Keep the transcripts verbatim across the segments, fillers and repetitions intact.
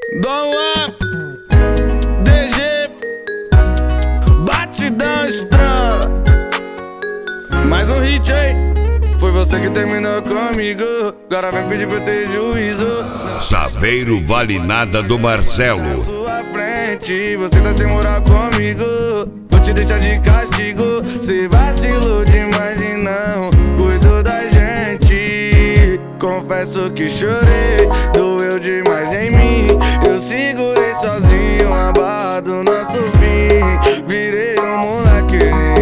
Dom Juan, D G, batidão estrela. Mais um hit, hein? Foi você que terminou comigo, agora vem pedir pra eu ter juízo. Saveiro vale nada do Marcelo. Na sua frente, você tá sem moral comigo, vou te deixar de castigo. Cê vacilou demais e não cuidou da gente. Confesso que chorei, doeu demais em mim. Eu segurei sozinho a barra do nosso fim. Virei um moleque,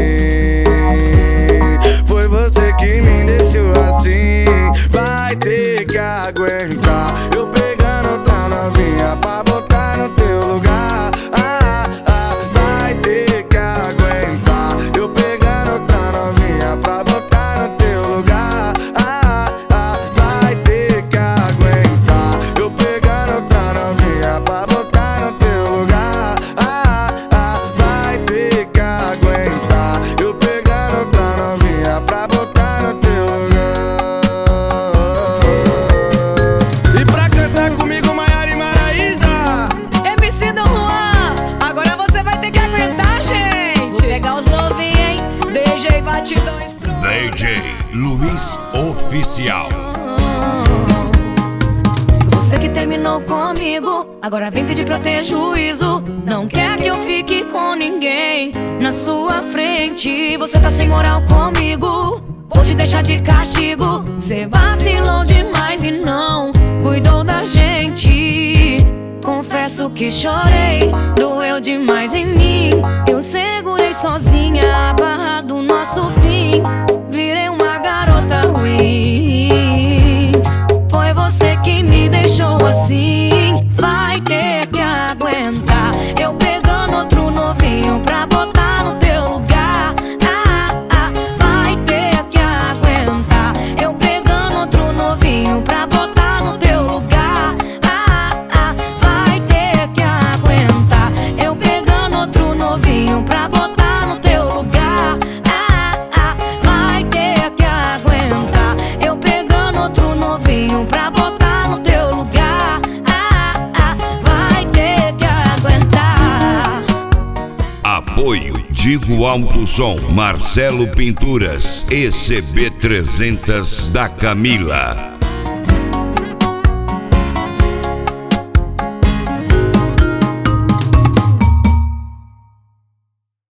foi você que me deixou assim. Vai ter que aguentar eu pegando outra novinha pra botar no teu lugar. Ah, ah, vai ter que aguentar eu pegando outra novinha pra botar no teu lugar. Ah, ah, vai ter que aguentar eu pegando outra novinha pra botar no teu lugar. Ah, ah, vai ter que aguentar eu pegando outra novinha pra botar no teu lugar. E pra cantar comigo, Maiara e Maraísa, M C Dom Juan, agora você vai ter que aguentar, gente. Vou pegar os novinhos, hein? D J Batidão Estrela. D J Luiz Oficial. Você que terminou comigo, agora vem pedir pra eu ter juízo. Não quer que eu fique com ninguém na sua frente. Você tá sem moral comigo, vou te deixar de castigo. Cê vacilou demais e não cuidou da gente. Confesso que chorei, doeu demais em mim. Eu segurei sozinha a barra do nosso fim. Virei uma garota ruim, foi você que me deixou assim. Vai ter que aguentar eu pegando outro novinho pra botar no teu lugar. Ah, ah, vai ter que aguentar eu pegando outro novinho pra botar no teu lugar. Ah, ah, vai ter que aguentar eu pegando outro novinho pra botar no teu lugar. Ah, ah, vai ter que aguentar eu pegando outro novinho pra botar no teu lugar. Ah, ah, vai ter que aguentar. Apoio Digo Alto Som, Marcelo Pinturas e C B trezentos da Camila.